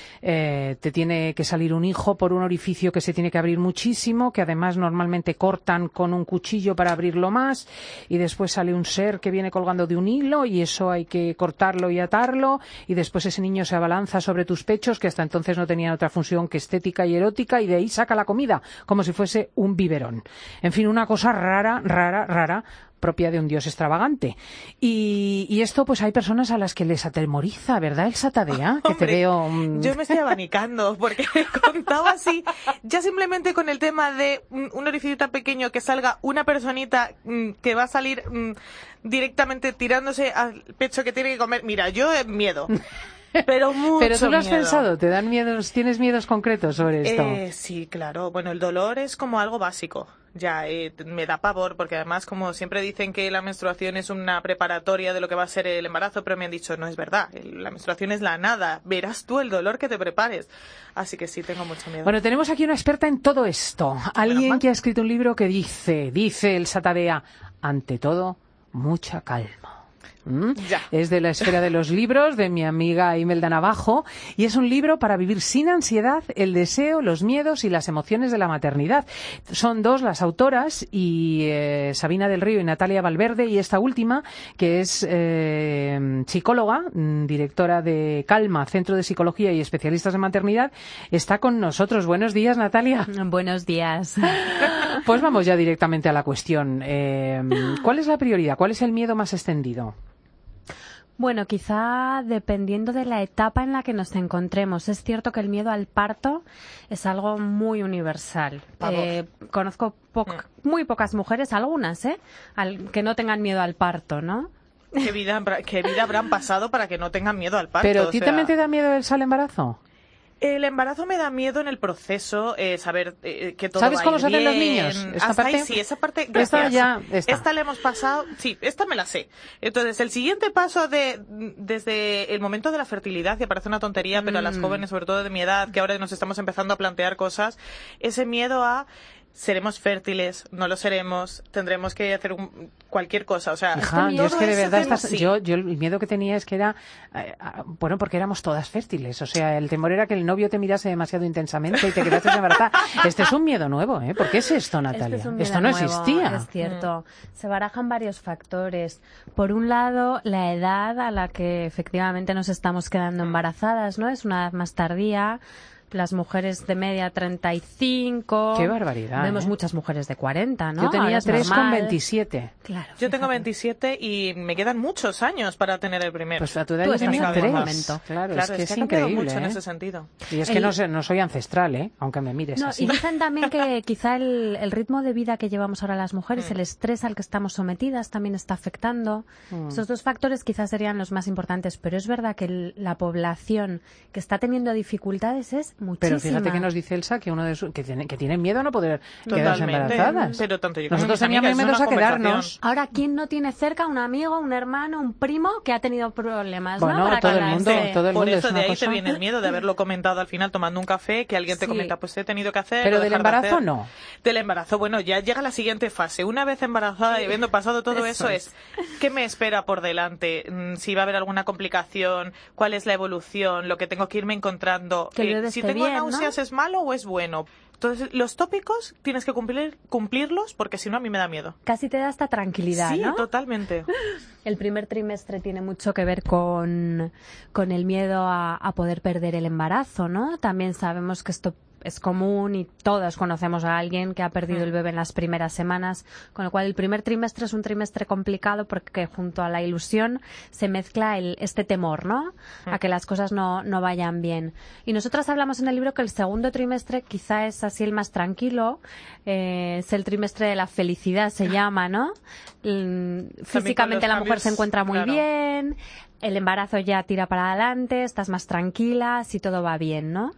Eh, te tiene que salir un hijo por un orificio que se tiene que abrir muchísimo, que además normalmente cortan con un cuchillo para abrirlo más, y después sale un ser que viene colgando de un hilo y eso hay que cortarlo y atarlo, y después ese niño se abalanza sobre tus pechos, que hasta entonces no tenían otra función que estética y erótica, y de ahí saca la comida, como si fuese un biberón. En fin, una cosa rara, rara, rara, propia de un dios extravagante. Y, y esto, pues hay personas a las que les atemoriza, ¿verdad, Elsa Tadea? Que Hombre, te veo... Um... Yo me estoy abanicando, porque he contado así, ya simplemente con el tema de un, un orificio tan pequeño que salga una personita mm, que va a salir mm, directamente tirándose al pecho que tiene que comer. Mira, yo he miedo. Pero mucho Pero tú lo has miedo. pensado, ¿te dan miedos, tienes miedos concretos sobre esto? Eh, sí, claro. Bueno, el dolor es como algo básico. Ya, eh, me da pavor, porque además, como siempre dicen que la menstruación es una preparatoria de lo que va a ser el embarazo, pero me han dicho, no es verdad, la menstruación es la nada, verás tú el dolor que te prepares. Así que sí, tengo mucho miedo. Bueno, tenemos aquí una experta en todo esto. Alguien que ha escrito un libro que dice, dice Elsa Tadea, ante todo, mucha calma. ¿Mm? Es de la esfera de los libros de mi amiga Imelda Navajo y es un libro para vivir sin ansiedad el deseo, los miedos y las emociones de la maternidad. Son dos las autoras, y eh, Sabina del Río y Natalia Valverde, y esta última, que es eh, psicóloga, directora de Calma, Centro de Psicología y Especialistas en Maternidad, está con nosotros. Buenos días, Natalia. Buenos días. Pues vamos ya directamente a la cuestión. Eh, ¿Cuál es la prioridad? ¿Cuál es el miedo más extendido? Bueno, quizá dependiendo de la etapa en la que nos encontremos. Es cierto que el miedo al parto es algo muy universal. Eh, conozco po- muy pocas mujeres, algunas, ¿eh? Al, que no tengan miedo al parto, ¿no? ¿Qué vida, qué vida habrán pasado para que no tengan miedo al parto? ¿Pero a ti o sea... también te da miedo el al embarazo? El embarazo me da miedo en el proceso, eh, saber eh, que todo ¿Sabes va a cómo ir se hacen bien. los niños? ¿Esta Hasta parte? ahí sí, esa parte, gracias. Esta ya está. Esta la hemos pasado, sí, esta me la sé. Entonces, el siguiente paso de desde el momento de la fertilidad, que parece una tontería, pero a las Mm. jóvenes, sobre todo de mi edad, que ahora nos estamos empezando a plantear cosas, ese miedo a seremos fértiles, no lo seremos, tendremos que hacer un, cualquier cosa, o sea, Hija, yo es que de ese verdad tema estás, sí. yo, yo el miedo que tenía es que era, eh, bueno, porque éramos todas fértiles, o sea, el temor era que el novio te mirase demasiado intensamente y te quedases embarazada. Este es un miedo nuevo, ¿eh? ¿Por qué es esto, Natalia? Este es un miedo esto no nuevo, existía. Es cierto. Se barajan varios factores. Por un lado, la edad a la que efectivamente nos estamos quedando embarazadas, ¿no? Es una edad más tardía. las mujeres de media treinta y cinco. ¡Qué barbaridad! Vemos ¿eh? muchas mujeres de cuarenta, ¿no? Yo tenía tres con normal. veintisiete. Claro. Yo fíjate. tengo veintisiete y me quedan muchos años para tener el primero. Pues a tu edad Tú yo estás tenía en tu tres. momento. Claro, Claro, es que es es, que ha cambiado increíble. mucho en ¿eh? ese sentido. Y es que El- no, sé, no soy ancestral, ¿eh? Aunque me mires No, así. y dicen también que quizá el, el ritmo de vida que llevamos ahora las mujeres, Mm. el estrés al que estamos sometidas también está afectando. Mm. Esos dos factores quizás serían los más importantes, pero es verdad que el- la población que está teniendo dificultades es muchísima. Pero fíjate que nos dice Elsa que uno de su, que, tiene, que tienen miedo a no poder quedarse Totalmente. embarazadas. Pero tanto yo como Nosotros mis amigas, teníamos es miedo una a quedarnos. conversación. Ahora, ¿quién no tiene cerca un amigo, un hermano, un primo que ha tenido problemas? Bueno, ¿no? Para todo el calarse. mundo, todo el Por mundo es eso de una ahí cosa. te viene el miedo de haberlo comentado al final tomando un café, que alguien te Sí. comenta, pues he tenido que hacer. Pero o del dejar de embarazo hacer. no. Del embarazo, bueno, ya llega la siguiente fase. Una vez embarazada y habiendo pasado todo eso, Eso es ¿qué me espera por delante? Mm, Si va a haber alguna complicación, cuál es la evolución, lo que tengo que irme encontrando. Que el bebé si esté tengo bien, ¿no? náuseas, ¿es malo o es bueno? Entonces, los tópicos tienes que cumplir, cumplirlos porque si no a mí me da miedo. Casi te da esta tranquilidad, Sí, ¿no? totalmente. El primer trimestre tiene mucho que ver con, con el miedo a, a poder perder el embarazo, ¿no? También sabemos que esto es común y todos conocemos a alguien que ha perdido el bebé en las primeras semanas, con lo cual el primer trimestre es un trimestre complicado porque junto a la ilusión se mezcla el, este temor, ¿no? A que las cosas no, no vayan bien. Y nosotras hablamos en el libro que el segundo trimestre quizá es así el más tranquilo, eh, es el trimestre de la felicidad, se llama, ¿no? Mm, Físicamente los la mujer se cambios, encuentra muy claro. bien, el embarazo ya tira para adelante, estás más tranquila, si todo va bien, ¿no?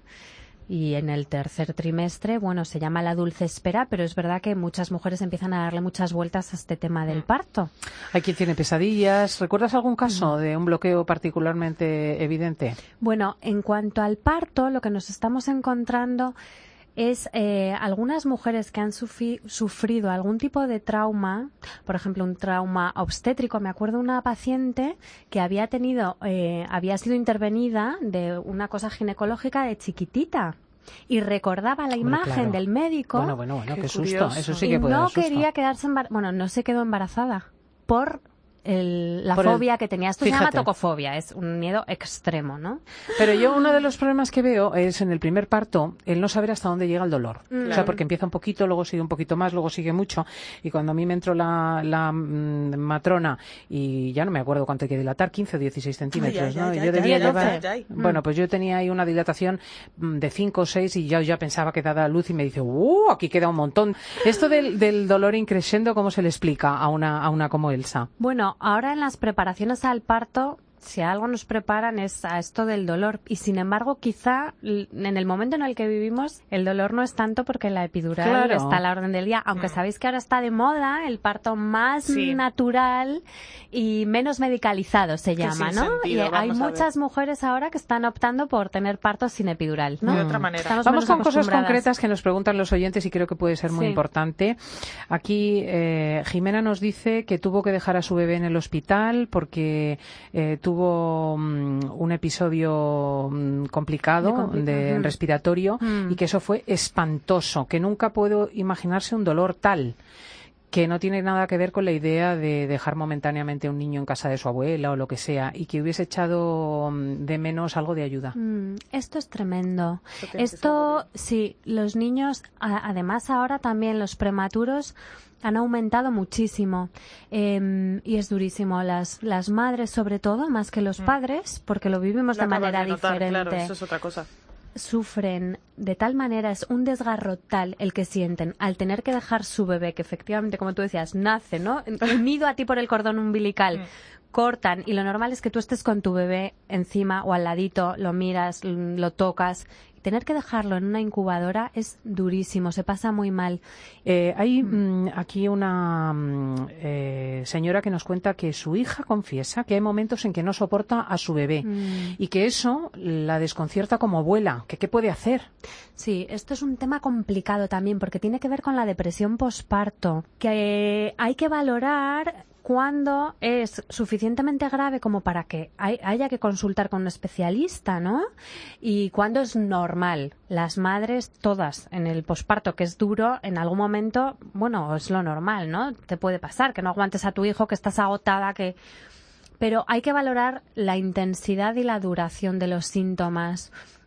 Y en el tercer trimestre, bueno, se llama la dulce espera, pero es verdad que muchas mujeres empiezan a darle muchas vueltas a este tema del parto. Hay quien tiene pesadillas. ¿Recuerdas algún caso de un bloqueo particularmente evidente? Bueno, en cuanto al parto, lo que nos estamos encontrando es eh, algunas mujeres que han sufi- sufrido algún tipo de trauma, por ejemplo, un trauma obstétrico. Me acuerdo una paciente que había tenido, eh, había sido intervenida de una cosa ginecológica de chiquitita. Y recordaba la Hombre, imagen claro. del médico. Bueno, bueno, bueno, qué, Qué susto. curioso. Eso sí y que puede no dar susto. quería quedarse embarazada. Bueno, no se quedó embarazada por el- la Por el- fobia que tenía. Esto se llama Fíjate. tocofobia, es un miedo extremo, ¿no? Pero yo uno de los problemas que veo es en el primer parto el no saber hasta dónde llega el dolor. Mm. O sea, Claro. porque empieza un poquito, luego sigue un poquito más, luego sigue mucho. Y cuando a mí me entró la, la mm, matrona y ya no me acuerdo cuánto hay que dilatar, quince o dieciséis centímetros, Ay, ay, ¿no? ay, yo ay, debía ay, llevar... ay, ay. Bueno, pues yo tenía ahí una dilatación mm, de cinco o seis y ya, ya pensaba que daba luz y me dice, ¡uh! Aquí queda un montón. Esto del, del dolor increscendo, ¿cómo se le explica a una, a una como Elsa? Bueno, ahora en las preparaciones al parto, si a algo nos preparan es a esto del dolor. Y sin embargo, quizá l- en el momento en el que vivimos, el dolor no es tanto porque la epidural Claro. está a la orden del día. Aunque sabéis que ahora está de moda el parto más Sí. natural y menos medicalizado, se Que llama, sin ¿no? sentido, y hay vamos a ver. muchas mujeres ahora que están optando por tener partos sin epidural, ¿no? De otra manera. Estamos Vamos menos con cosas acostumbradas. concretas que nos preguntan los oyentes y creo que puede ser muy Sí. importante. Aquí eh, Jimena nos dice que tuvo que dejar a su bebé en el hospital porque eh, tuvo mm, un episodio mm, complicado De compli- de Ujú. respiratorio Mm. y que eso fue espantoso, que nunca puedo imaginarse un dolor tal, que no tiene nada que ver con la idea de dejar momentáneamente a un niño en casa de su abuela o lo que sea, y que hubiese echado mm, de menos algo de ayuda. Mm, esto es tremendo. Esto tiene que ser Esto, sí, los niños, a- además ahora también los prematuros han aumentado muchísimo eh, y es durísimo. Las, las madres, sobre todo, más que los padres, porque lo vivimos Lo de acabas manera de notar, diferente. Claro, eso es otra cosa. Sufren de tal manera, es un desgarro tal el que sienten al tener que dejar su bebé, que efectivamente, como tú decías, nace, ¿no? Unido a ti por el cordón umbilical. Cortan y lo normal es que tú estés con tu bebé encima o al ladito, lo miras, l- lo tocas. Tener que dejarlo en una incubadora es durísimo, se pasa muy mal. Eh, hay mm, aquí una mm, eh, señora que nos cuenta que su hija confiesa que hay momentos en que no soporta a su bebé Mm. y que eso la desconcierta como abuela. Que ¿qué puede hacer? Sí, esto es un tema complicado también porque tiene que ver con la depresión posparto, que hay que valorar cuando es suficientemente grave como para que hay- haya que consultar con un especialista, ¿no? Y cuando es normal. Las madres, todas, en el posparto, que es duro, en algún momento, bueno, es lo normal, ¿no? Te puede pasar, que no aguantes a tu hijo, que estás agotada, que... Pero hay que valorar la intensidad y la duración de los síntomas.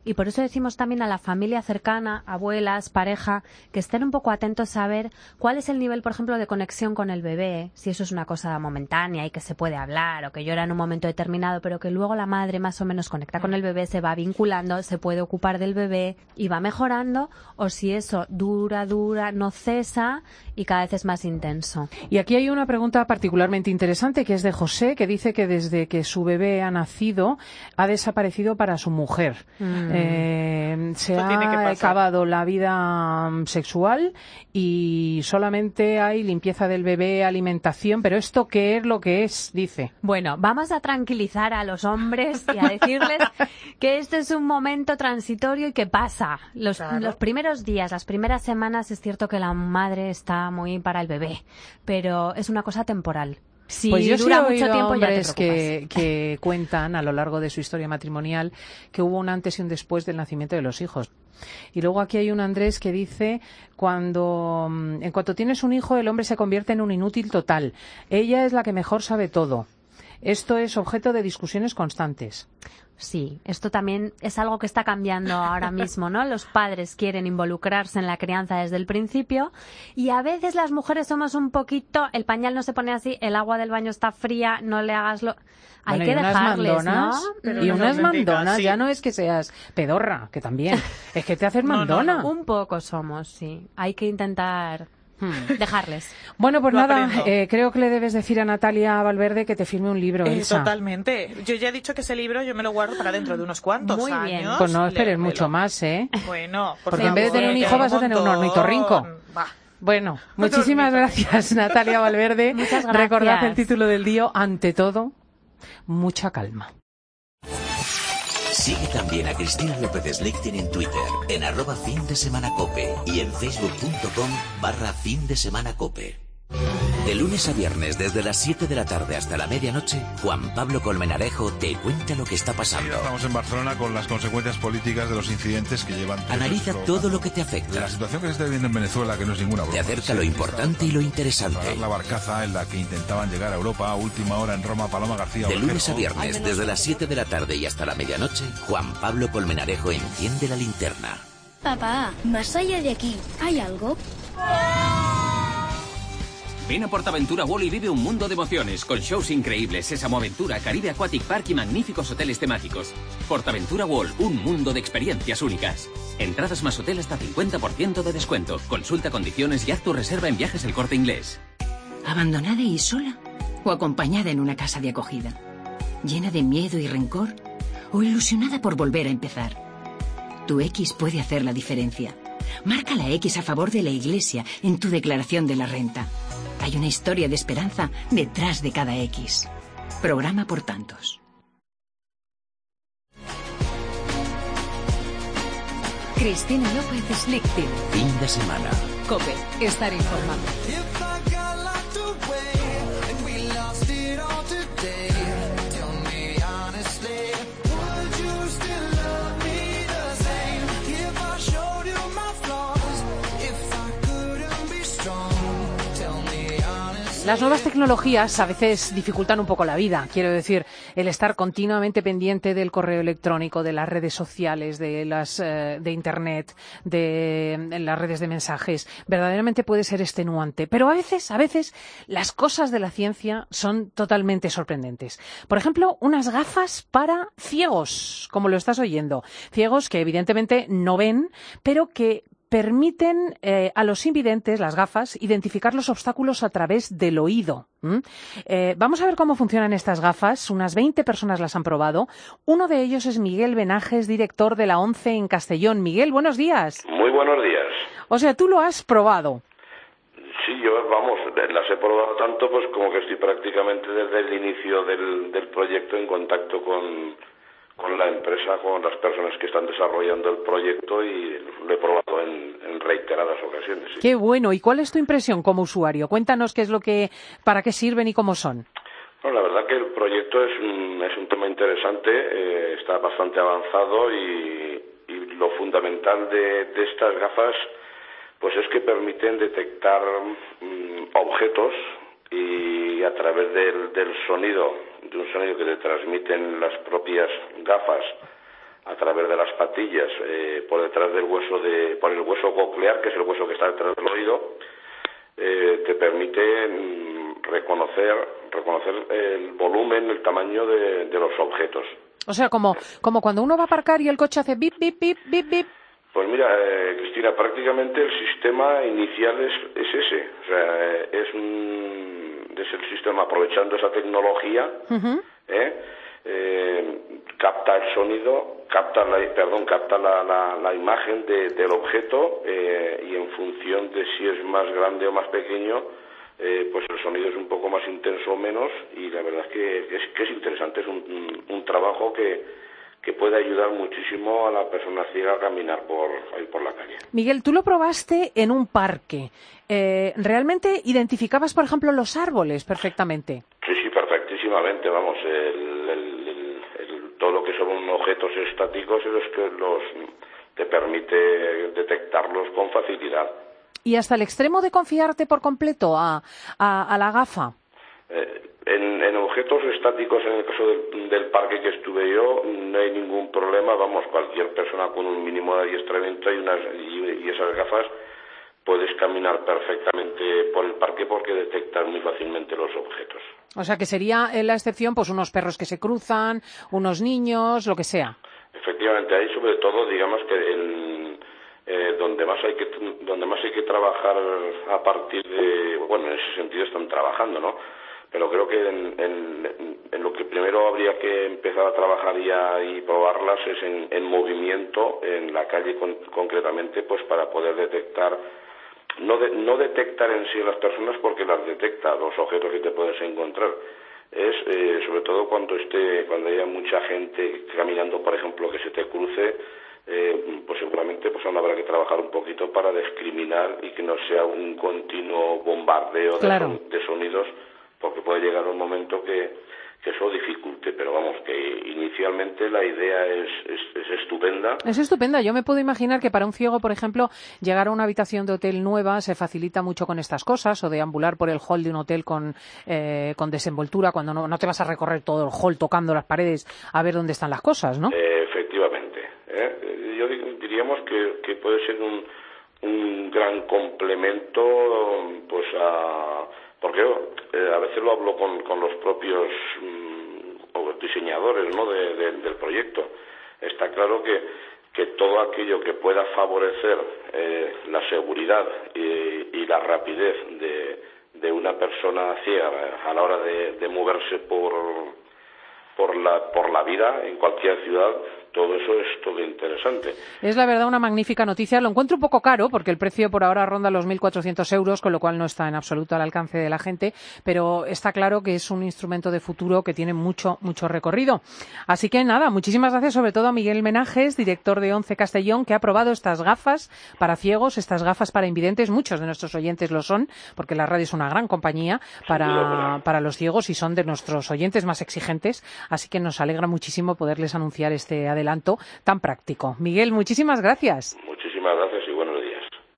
Y por eso decimos también a la familia cercana, abuelas, pareja, que estén un poco atentos a ver cuál es el nivel, por ejemplo, de conexión con el bebé, si eso es una cosa momentánea y que se puede hablar o que llora en un momento determinado, pero que luego la madre más o menos conecta con el bebé, se va vinculando, se puede ocupar del bebé y va mejorando, o si eso dura, dura, no cesa y cada vez es más intenso. Y aquí hay una pregunta particularmente interesante que es de José, que dice que desde que su bebé ha nacido ha desaparecido para su mujer. Mm. Eh, se Eso tiene que ha pasar. acabado la vida sexual y solamente hay limpieza del bebé, alimentación, pero ¿esto qué es lo que es? Dice. Bueno, vamos a tranquilizar a los hombres y a decirles que este es un momento transitorio y que pasa. Los, Claro. los primeros días, las primeras semanas es cierto que la madre está muy para el bebé, pero es una cosa temporal. Si pues yo dura sí he mucho oído tiempo ya te hombres que, preocupas. que cuentan a lo largo de su historia matrimonial que hubo un antes y un después del nacimiento de los hijos. Y luego aquí hay un Andrés que dice, cuando en cuanto tienes un hijo el hombre se convierte en un inútil total. Ella es la que mejor sabe todo. Esto es objeto de discusiones constantes. Sí, esto también es algo que está cambiando ahora mismo, ¿no? Los padres quieren involucrarse en la crianza desde el principio y a veces las mujeres somos un poquito, el pañal no se pone así, el agua del baño está fría, no le hagas lo... Hay Bueno, que y unas dejarles, mandonas, ¿no? Pero y no unas me digas, mandonas, sí. ya no es que seas pedorra, que también, es que te haces No, no, mandona. no. Un poco somos, sí. Hay que intentar dejarles. Bueno, pues Lo nada, aprendo. eh, creo que le debes decir a Natalia Valverde que te firme un libro, Eh, Elsa. totalmente. Yo ya he dicho que ese libro yo me lo guardo para dentro de unos cuantos Muy bien. años. Pues no esperes Léemelo. mucho más, ¿eh? Bueno, por Porque en vez de tener un favor, hijo vas a tener un montón. ornitorrinco. Va. Bueno, muchísimas gracias, Natalia Valverde. Muchas gracias. Recordad el título del día, ante todo, mucha calma. Sigue también a Cristina López Slichting en Twitter, en arroba fin de semana cope y en facebook.com barra fin de semana cope. De lunes a viernes, desde las siete de la tarde hasta la medianoche, Juan Pablo Colmenarejo te cuenta lo que está pasando. Estamos en Barcelona con las consecuencias políticas de los incidentes que llevan... Analiza todo lo que te afecta. La situación que se está viviendo en Venezuela, que no es ninguna broma. Te acerca lo importante y lo interesante. La barcaza en la que intentaban llegar a Europa a última hora en Roma, Paloma García. De lunes a Orquejo. viernes, desde las siete de la tarde y hasta la medianoche, Juan Pablo Colmenarejo enciende la linterna. Papá, más allá de aquí, ¿hay algo? Ven a Portaventura World y vive un mundo de emociones, con shows increíbles, Sésamo Aventura, Caribe Aquatic Park y magníficos hoteles temáticos. Portaventura World, un mundo de experiencias únicas. Entradas más hotel hasta cincuenta por ciento de descuento. Consulta condiciones y haz tu reserva en Viajes El Corte Inglés. ¿Abandonada y sola? ¿O acompañada en una casa de acogida? ¿Llena de miedo y rencor? ¿O ilusionada por volver a empezar? Tu X puede hacer la diferencia. Marca la X a favor de la Iglesia en tu declaración de la renta. Hay una historia de esperanza detrás de cada X. Programa por tantos. Cristina López Slichting. Fin de semana. COPE. Estar informado. Las nuevas tecnologías a veces dificultan un poco la vida. Quiero decir, el estar continuamente pendiente del correo electrónico, de las redes sociales, de las eh, de Internet, de, de las redes de mensajes, verdaderamente puede ser extenuante. Pero a veces, a veces, las cosas de la ciencia son totalmente sorprendentes. Por ejemplo, unas gafas para ciegos, como lo estás oyendo. Ciegos que evidentemente no ven, pero que permiten eh, a los invidentes, las gafas, identificar los obstáculos a través del oído. ¿Mm? Eh, vamos a ver cómo funcionan estas gafas. Unas veinte personas las han probado. Uno de ellos es Miguel Benajes, director de la ONCE en Castellón. Miguel, buenos días. Muy buenos días. O sea, tú lo has probado. Sí, yo, vamos, las he probado tanto pues como que estoy prácticamente desde el inicio del, del proyecto en contacto con, con la empresa, con las personas que están desarrollando el proyecto y lo he probado en, en reiteradas ocasiones. Sí. Qué bueno. ¿Y cuál es tu impresión como usuario? Cuéntanos qué es lo que, para qué sirven y cómo son. Bueno, la verdad que el proyecto es un, es un tema interesante, eh, está bastante avanzado y, y lo fundamental de, de estas gafas pues es que permiten detectar um, objetos y a través del, del sonido, de un sonido que te transmiten las propias gafas a través de las patillas eh, por detrás del hueso de, por el hueso coclear, que es el hueso que está detrás del oído, eh, te permite mm, reconocer, reconocer el volumen, el tamaño de, de los objetos. O sea, como, como cuando uno va a aparcar y el coche hace bip, bip, bip, bip, bip. Pues mira, eh, Cristina, prácticamente el sistema inicial es, es ese. O sea, eh, es, un, es el sistema aprovechando esa tecnología, uh-huh. ¿eh? Eh, capta el sonido, capta la, perdón, capta la, la, la imagen de, del objeto eh, y en función de si es más grande o más pequeño, eh, pues el sonido es un poco más intenso o menos, y la verdad es que, que, es, que es interesante, es un, un, un trabajo que que puede ayudar muchísimo a la persona ciega a caminar por, ahí por la calle. Miguel, tú lo probaste en un parque. Eh, ¿Realmente identificabas, por ejemplo, los árboles perfectamente? Sí, sí, perfectísimamente. Vamos, el, el, el, el, todo lo que son objetos estáticos es los que los, te permite detectarlos con facilidad. ¿Y hasta el extremo de confiarte por completo a, a, a la gafa? Eh, En, en objetos estáticos, en el caso del, del parque que estuve yo, no hay ningún problema. Vamos, cualquier persona con un mínimo de adiestramiento y, unas, y, y esas gafas puedes caminar perfectamente por el parque porque detectan muy fácilmente los objetos. O sea, que sería en la excepción pues unos perros que se cruzan, unos niños, lo que sea. Efectivamente, ahí sobre todo, digamos que el, eh, donde más hay que donde más hay que trabajar a partir de, bueno, en ese sentido están trabajando, ¿no? Pero creo que en, en, en lo que primero habría que empezar a trabajar ya y probarlas es en, en movimiento, en la calle con, concretamente, pues para poder detectar, no, de, no detectar en sí las personas porque las detecta, los objetos que te puedes encontrar. Es eh, sobre todo cuando esté, cuando haya mucha gente caminando, por ejemplo, que se te cruce, eh, pues seguramente pues aún habrá que trabajar un poquito para discriminar y que no sea un continuo bombardeo claro. de, son, de sonidos, porque puede llegar un momento que, que eso dificulte, pero vamos, que inicialmente la idea es, es, es estupenda. Es estupenda. Yo me puedo imaginar que para un ciego, por ejemplo, llegar a una habitación de hotel nueva se facilita mucho con estas cosas, o deambular por el hall de un hotel con, eh, con desenvoltura, cuando no, no te vas a recorrer todo el hall tocando las paredes a ver dónde están las cosas, ¿no? Eh, efectivamente. ¿eh? Yo diríamos que, que puede ser un, un gran complemento, pues a... Porque eh, a veces lo hablo con, con los propios mmm, diseñadores, ¿no? de, de, del proyecto. Está claro que, que todo aquello que pueda favorecer eh, la seguridad y, y la rapidez de, de una persona ciega a la hora de, de moverse por, por, la, por la vida en cualquier ciudad, todo eso es todo interesante. Es la verdad una magnífica noticia. Lo encuentro un poco caro porque el precio por ahora ronda los mil cuatrocientos euros, con lo cual no está en absoluto al alcance de la gente, pero está claro que es un instrumento de futuro que tiene mucho, mucho recorrido. Así que nada, muchísimas gracias sobre todo a Miguel Menajes, director de ONCE Castellón, que ha probado estas gafas para ciegos, estas gafas para invidentes. Muchos de nuestros oyentes lo son, porque la radio es una gran compañía para, para los ciegos y son de nuestros oyentes más exigentes, así que nos alegra muchísimo poderles anunciar este adelanto tan práctico. Miguel, muchísimas gracias. Muchísimas gracias y buenos días.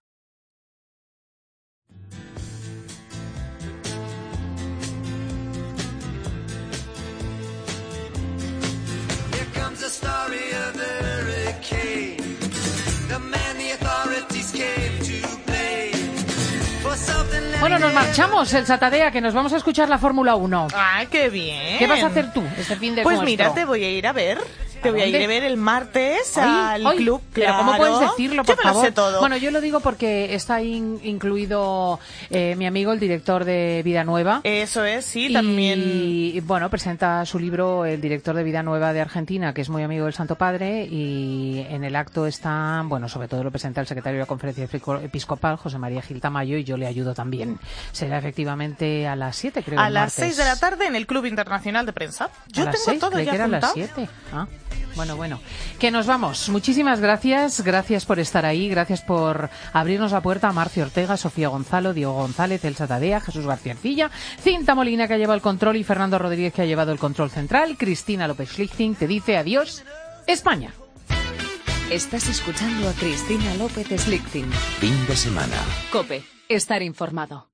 Bueno, nos marchamos, el Satadea, que nos vamos a escuchar la Fórmula uno. ¡Ay, qué bien! ¿Qué vas a hacer tú este fin de Pues nuestro? mira, te voy a ir a ver. Te voy a ir a ver el martes ay, al ay, club. Pero claro. ¿cómo puedes decirlo, por yo me favor? Lo sé todo. Bueno, yo lo digo porque está in, incluido eh, mi amigo, el director de Vida Nueva. Eso es, sí, y, también. Y bueno, presenta su libro el director de Vida Nueva de Argentina, que es muy amigo del Santo Padre, y en el acto está, bueno, sobre todo lo presenta el secretario de la Conferencia Episcopal, José María Gil Tamayo, y yo le ayudo también. Será efectivamente a las siete, creo. A las seis de la tarde en el Club Internacional de Prensa. Yo ¿A las tengo seis? todo Creí ya que era a las apuntado. siete. Ah. Bueno, bueno, que nos vamos. Muchísimas gracias, gracias por estar ahí, gracias por abrirnos la puerta a Marcio Ortega, Sofía Gonzalo, Diego González, Elsa Tadea, Jesús García Arcilla, Cinta Molina, que ha llevado el control, y Fernando Rodríguez, que ha llevado el control central. Cristina López Schlichting te dice adiós, España. Estás escuchando a Cristina López Schlichting. Fin de semana. COPE, estar informado.